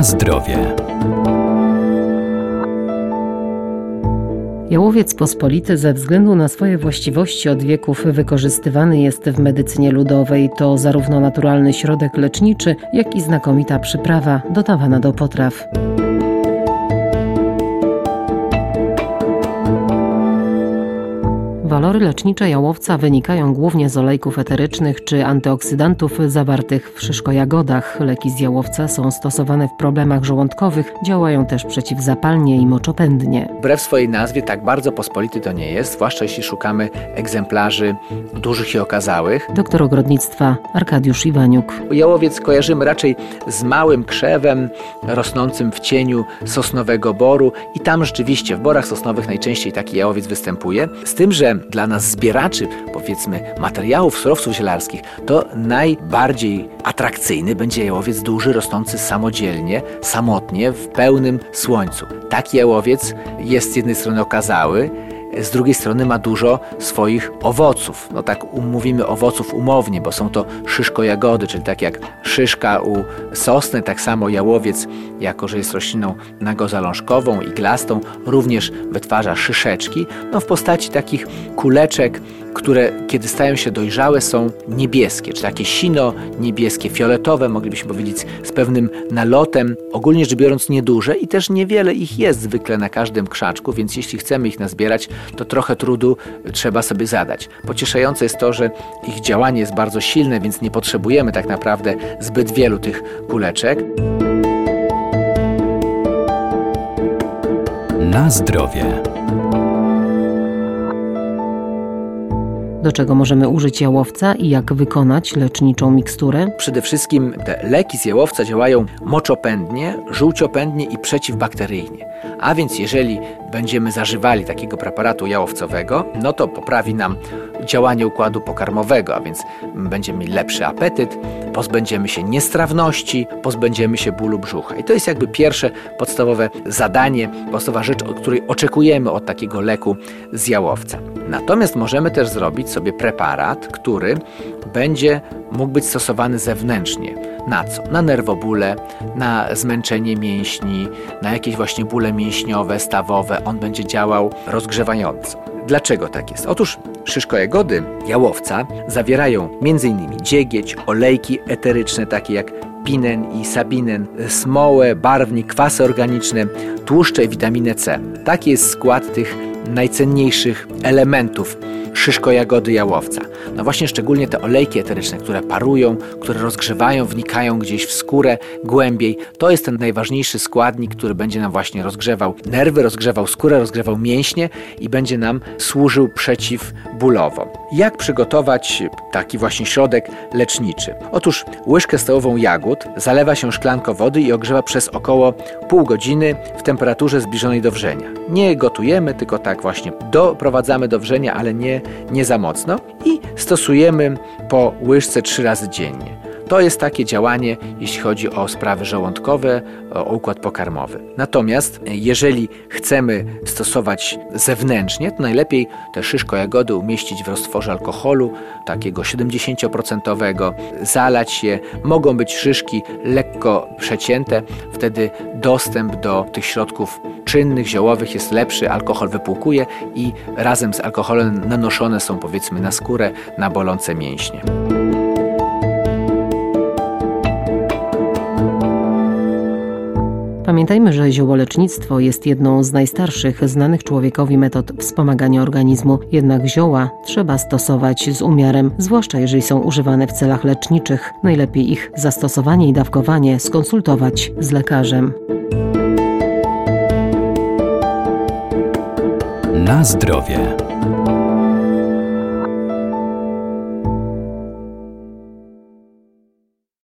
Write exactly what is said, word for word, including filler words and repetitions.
Na zdrowie. Jałowiec pospolity ze względu na swoje właściwości od wieków wykorzystywany jest w medycynie ludowej. To zarówno naturalny środek leczniczy, jak i znakomita przyprawa dodawana do potraw. Walory lecznicze jałowca wynikają głównie z olejków eterycznych czy antyoksydantów zawartych w szyszkojagodach. Leki z jałowca są stosowane w problemach żołądkowych, działają też przeciwzapalnie i moczopędnie. Wbrew swojej nazwie tak bardzo pospolity to nie jest, zwłaszcza jeśli szukamy egzemplarzy dużych i okazałych. Doktor ogrodnictwa Arkadiusz Iwaniuk. Jałowiec kojarzymy raczej z małym krzewem rosnącym w cieniu sosnowego boru i tam rzeczywiście w borach sosnowych najczęściej taki jałowiec występuje. Z tym, że dla nas zbieraczy, powiedzmy, materiałów, surowców zielarskich, to najbardziej atrakcyjny będzie jałowiec duży, rosnący samodzielnie, samotnie, w pełnym słońcu. Taki jałowiec jest z jednej strony okazały, z drugiej strony ma dużo swoich owoców. No tak mówimy owoców umownie, bo są to szyszkojagody, czyli tak jak szyszka u sosny, tak samo jałowiec, jako że jest rośliną nagozalążkową, iglastą, również wytwarza szyszeczki, no w postaci takich kuleczek, które kiedy stają się dojrzałe są niebieskie, czy takie sino niebieskie, fioletowe, moglibyśmy powiedzieć z pewnym nalotem, ogólnie rzecz biorąc nieduże i też niewiele ich jest zwykle na każdym krzaczku, więc jeśli chcemy ich nazbierać, to trochę trudu trzeba sobie zadać. Pocieszające jest to, że ich działanie jest bardzo silne, więc nie potrzebujemy tak naprawdę zbyt wielu tych kuleczek. Na zdrowie. Do czego możemy użyć jałowca i jak wykonać leczniczą miksturę? Przede wszystkim te leki z jałowca działają moczopędnie, żółciopędnie i przeciwbakteryjnie. A więc jeżeli będziemy zażywali takiego preparatu jałowcowego, no to poprawi nam działanie układu pokarmowego, a więc będziemy mieli lepszy apetyt, pozbędziemy się niestrawności, pozbędziemy się bólu brzucha. I to jest jakby pierwsze podstawowe zadanie, podstawowa rzecz, od której oczekujemy od takiego leku z jałowca. Natomiast możemy też zrobić sobie preparat, który będzie mógł być stosowany zewnętrznie. Na co? Na nerwobóle, na zmęczenie mięśni, na jakieś właśnie bóle mięśniowe, stawowe. On będzie działał rozgrzewająco. Dlaczego tak jest? Otóż szyszkojagody jałowca zawierają między innymi dziegieć, olejki eteryczne takie jak pinen i sabinen, smołę, barwnik, kwasy organiczne, tłuszcze i witaminę C. Taki jest skład tych najcenniejszych elementów szyszkojagody jałowca. No właśnie szczególnie te olejki eteryczne, które parują, które rozgrzewają, wnikają gdzieś w skórę głębiej. To jest ten najważniejszy składnik, który będzie nam właśnie rozgrzewał nerwy, rozgrzewał skórę, rozgrzewał mięśnie i będzie nam służył przeciwbólowo. Jak przygotować taki właśnie środek leczniczy? Otóż łyżkę stołową jagód zalewa się szklanką wody i ogrzewa przez około pół godziny w temperaturze zbliżonej do wrzenia. Nie gotujemy, tylko tak właśnie doprowadzamy do wrzenia, ale nie, nie za mocno i stosujemy po łyżce trzy razy dziennie. To jest takie działanie, jeśli chodzi o sprawy żołądkowe, o układ pokarmowy. Natomiast jeżeli chcemy stosować zewnętrznie, to najlepiej te szyszkojagody umieścić w roztworze alkoholu, takiego siedemdziesiąt procent, zalać je. Mogą być szyszki lekko przecięte, wtedy dostęp do tych środków czynnych, ziołowych jest lepszy, alkohol wypłukuje i razem z alkoholem nanoszone są powiedzmy na skórę, na bolące mięśnie. Pamiętajmy, że ziołolecznictwo jest jedną z najstarszych znanych człowiekowi metod wspomagania organizmu. Jednak zioła trzeba stosować z umiarem, zwłaszcza jeżeli są używane w celach leczniczych. Najlepiej ich zastosowanie i dawkowanie skonsultować z lekarzem. Na zdrowie.